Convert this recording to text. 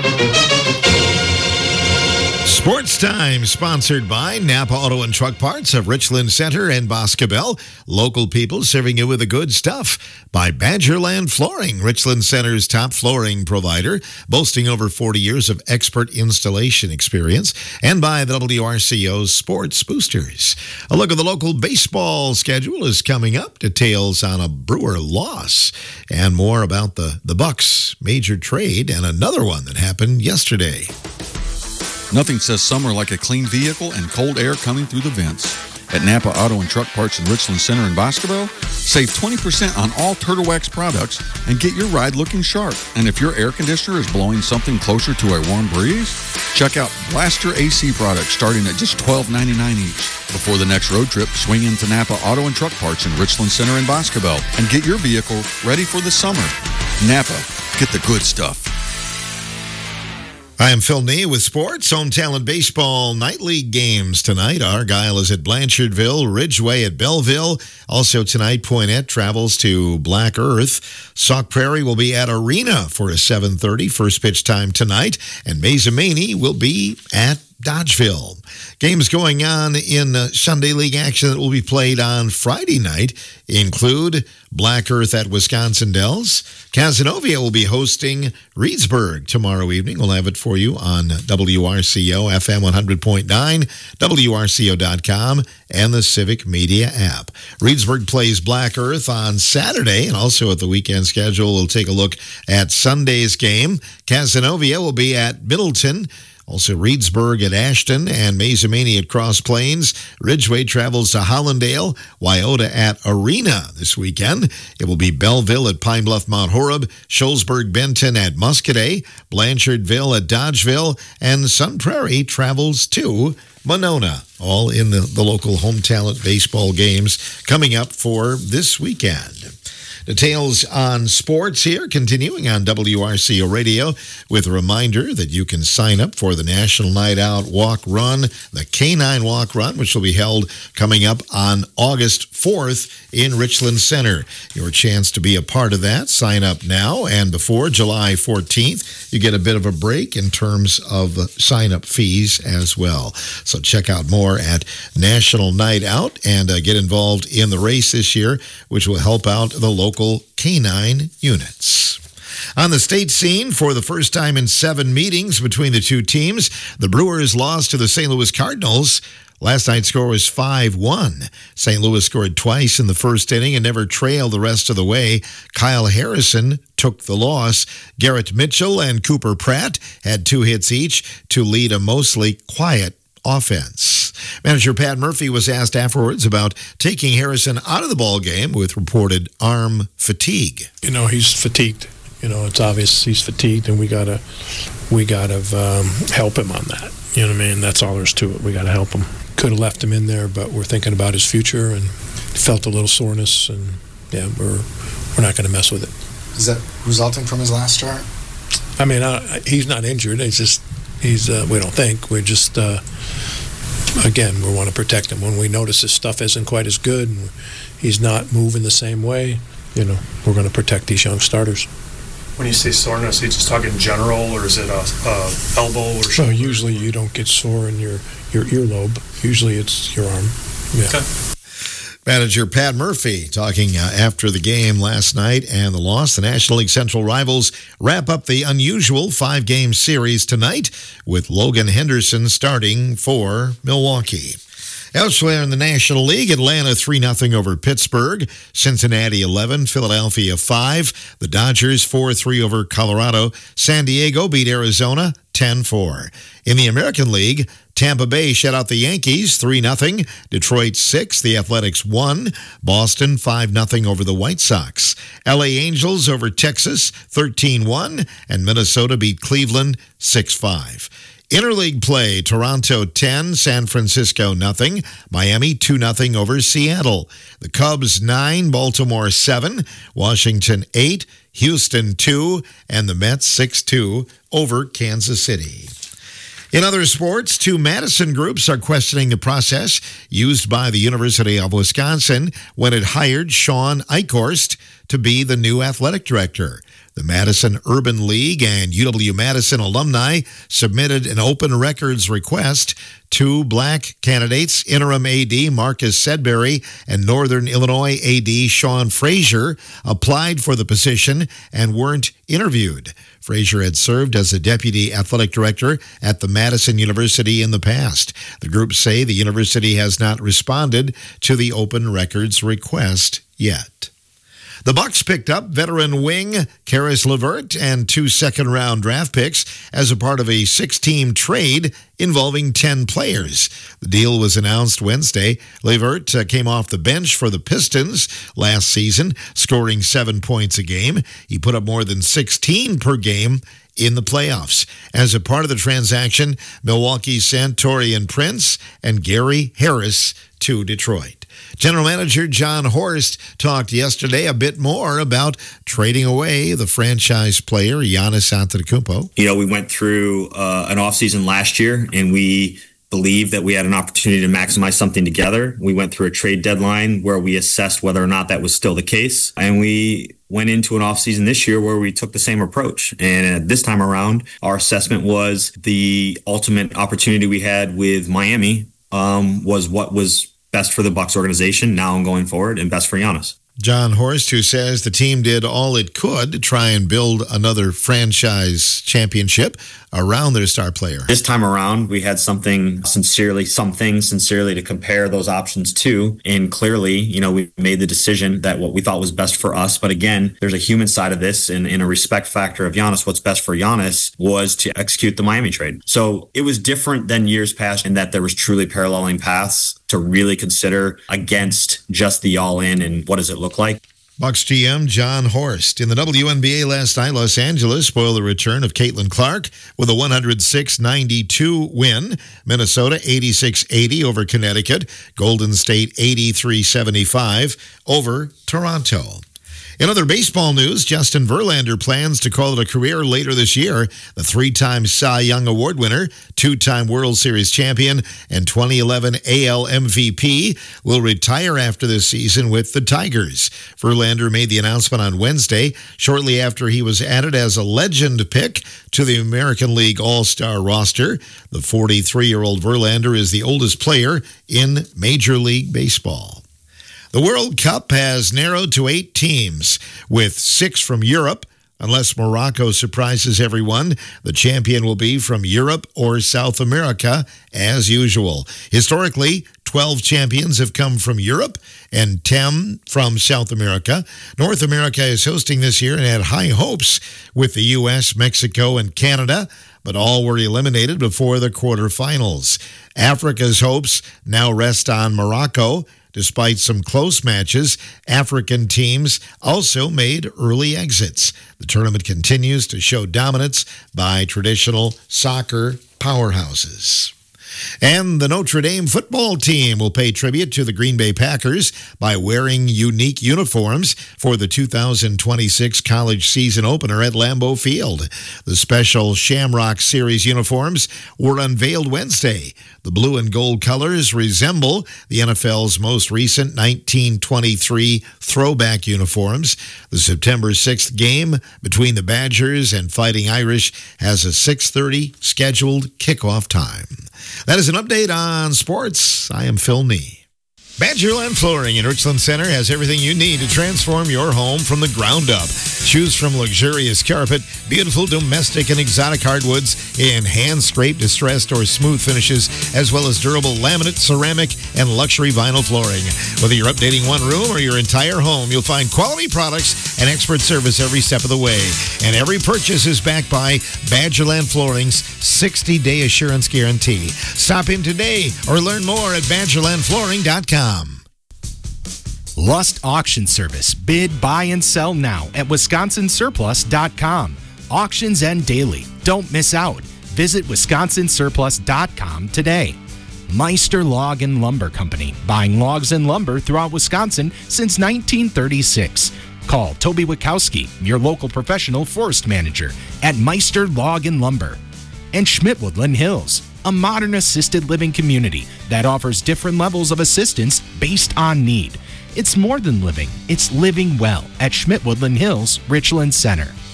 Sports Time, sponsored by Napa Auto and Truck Parts of Richland Center and Boscobel. Local people serving you with the good stuff. By Badgerland Flooring, Richland Center's top flooring provider, boasting over 40 years of expert installation experience. And by the WRCO's Sports Boosters. A look at the local baseball schedule is coming up. Details on a Brewer loss. And more about the Bucks major trade and another one that happened yesterday. Nothing says summer like a clean vehicle and cold air coming through the vents. At Napa Auto and Truck Parts in Richland Center and Boscobel, save 20% on all Turtle Wax products and get your ride looking sharp. And if your air conditioner is blowing something closer to a warm breeze, check out Blaster AC products starting at just $12.99 each. Before the next road trip, swing into Napa Auto and Truck Parts in Richland Center and Boscobel and get your vehicle ready for the summer. Napa, get the good stuff. I am Phil Nee with sports. Home Talent Baseball Night League games tonight. Argyle is at Blanchardville, Ridgeway at Belleville. Also tonight, Poinette travels to Black Earth. Sauk Prairie will be at Arena for a 7:30 first pitch time tonight. And Mazamani will be at Dodgeville. Games going on in Sunday League action that will be played on Friday night include Black Earth at Wisconsin Dells. Cazenovia will be hosting Reedsburg tomorrow evening. We'll have it for you on WRCO FM 100.9, WRCO.com, and the Civic Media app. Reedsburg plays Black Earth on Saturday, and also at the weekend schedule, we'll take a look at Sunday's game. Cazenovia will be at Middleton. Also, Reedsburg at Ashton and Mazamani at Cross Plains. Ridgeway travels to Hollandale. Wyoda at Arena this weekend. It will be Belleville at Pine Bluff Mount Horeb. Shullsburg Benton at Muscadet. Blanchardville at Dodgeville. And Sun Prairie travels to Monona. All in the local Home Talent baseball games coming up for this weekend. Details on sports here, continuing on WRCO Radio, with a reminder that you can sign up for the National Night Out Walk Run, the K9 Walk Run, which will be held coming up on August 4th in Richland Center. Your chance to be a part of that. Sign up now, and before July 14th, you get a bit of a break in terms of sign-up fees as well. So check out more at National Night Out and get involved in the race this year, which will help out the local K9 units. On the state scene, for the first time in 7 meetings between the two teams, the Brewers lost to the St. Louis Cardinals. Last night's score was 5-1. St. Louis scored twice in the first inning and never trailed the rest of the way. Kyle Harrison took the loss. Garrett Mitchell and Cooper Pratt had 2 hits each to lead a mostly quiet offense. Manager Pat Murphy was asked afterwards about taking Harrison out of the ball game with reported arm fatigue. You know, he's fatigued. You know, it's obvious he's fatigued, and we gotta help him on that. You know what I mean? That's all there's to it. We gotta help him. Could have left him in there, but we're thinking about his future and felt a little soreness, and yeah, we're not gonna mess with it. Is that resulting from his last start? I mean, he's not injured. It's just we don't think. We're just again, we want to protect him. When we notice his stuff isn't quite as good and he's not moving the same way, you know, we're going to protect these young starters. When you say soreness, are you just talking general, or is it a elbow or shoulder? So usually you don't get sore in your earlobe. Usually it's your arm. Yeah. Okay. Manager Pat Murphy talking after the game last night and the loss. The National League Central rivals wrap up the unusual 5-game series tonight with Logan Henderson starting for Milwaukee. Elsewhere in the National League, Atlanta 3-0 over Pittsburgh, Cincinnati 11, Philadelphia 5, the Dodgers 4-3 over Colorado, San Diego beat Arizona 10-4. In the American League, Tampa Bay shut out the Yankees 3-0, Detroit 6, the Athletics 1, Boston 5-0 over the White Sox, LA Angels over Texas 13-1, and Minnesota beat Cleveland 6-5. Interleague play, Toronto 10, San Francisco 0, Miami 2-0 over Seattle. The Cubs 9, Baltimore 7, Washington 8, Houston 2, and the Mets 6-2 over Kansas City. In other sports, 2 Madison groups are questioning the process used by the University of Wisconsin when it hired Sean Eichhorst to be the new athletic director. The Madison Urban League and UW-Madison alumni submitted an open records request. 2 black candidates, interim AD Marcus Sedbury and Northern Illinois AD Sean Frazier, applied for the position and weren't interviewed. Frazier had served as a deputy athletic director at the Madison University in the past. The groups say the university has not responded to the open records request yet. The Bucs picked up veteran wing Karis LeVert and 2 second-round draft picks as a part of a 6-team trade involving 10 players. The deal was announced Wednesday. LeVert came off the bench for the Pistons last season, scoring 7 points a game. He put up more than 16 per game in the playoffs. As a part of the transaction, Milwaukee sent Taurean Prince and Gary Harris to Detroit. General Manager John Horst talked yesterday a bit more about trading away the franchise player Giannis Antetokounmpo. We went through an offseason last year, and we believed that we had an opportunity to maximize something together. We went through a trade deadline where we assessed whether or not that was still the case, and we went into an offseason this year where we took the same approach. And this time around, our assessment was the ultimate opportunity we had with Miami was what was best for the Bucs organization now and going forward, and best for Giannis. John Horst, who says the team did all it could to try and build another franchise championship around their star player. This time around, we had something sincerely to compare those options to. And clearly, we made the decision that what we thought was best for us. But again, there's a human side of this, and in a respect factor of Giannis, what's best for Giannis was to execute the Miami trade. So it was different than years past in that there was truly paralleling paths to really consider against just the all-in and what does it look like. Bucs GM John Horst. In the WNBA last night, Los Angeles spoiled the return of Caitlin Clark with a 106-92 win. Minnesota 86-80 over Connecticut. Golden State 83-75 over Toronto. In other baseball news, Justin Verlander plans to call it a career later this year. The 3-time Cy Young Award winner, 2-time World Series champion, and 2011 AL MVP will retire after this season with the Tigers. Verlander made the announcement on Wednesday, shortly after he was added as a legend pick to the American League All-Star roster. The 43-year-old Verlander is the oldest player in Major League Baseball. The World Cup has narrowed to 8 teams, with 6 from Europe. Unless Morocco surprises everyone, the champion will be from Europe or South America, as usual. Historically, 12 champions have come from Europe and 10 from South America. North America is hosting this year and had high hopes with the U.S., Mexico, and Canada, but all were eliminated before the quarterfinals. Africa's hopes now rest on Morocco. Despite some close matches, African teams also made early exits. The tournament continues to show dominance by traditional soccer powerhouses. And the Notre Dame football team will pay tribute to the Green Bay Packers by wearing unique uniforms for the 2026 college season opener at Lambeau Field. The special Shamrock Series uniforms were unveiled Wednesday. The blue and gold colors resemble the NFL's most recent 1923 throwback uniforms. The September 6th game between the Badgers and Fighting Irish has a 6:30 scheduled kickoff time. That is an update on sports. I am Phil Nee. Badgerland Flooring in Richland Center has everything you need to transform your home from the ground up. Choose from luxurious carpet, beautiful domestic and exotic hardwoods in hand-scraped, distressed, or smooth finishes, as well as durable laminate, ceramic, and luxury vinyl flooring. Whether you're updating one room or your entire home, you'll find quality products and expert service every step of the way. And every purchase is backed by Badgerland Flooring's 60-day assurance guarantee. Stop in today or learn more at badgerlandflooring.com. Lust Auction Service. Bid, buy, and sell now at WisconsinSurplus.com. Auctions end daily. Don't miss out. Visit WisconsinSurplus.com today. Meister Log and Lumber Company. Buying logs and lumber throughout Wisconsin since 1936. Call Toby Wachowski, your local professional forest manager, at Meister Log and Lumber. And Schmidt Woodland Hills, a modern assisted living community that offers different levels of assistance based on need. It's more than living, it's living well at Schmidt Woodland Hills, Richland Center.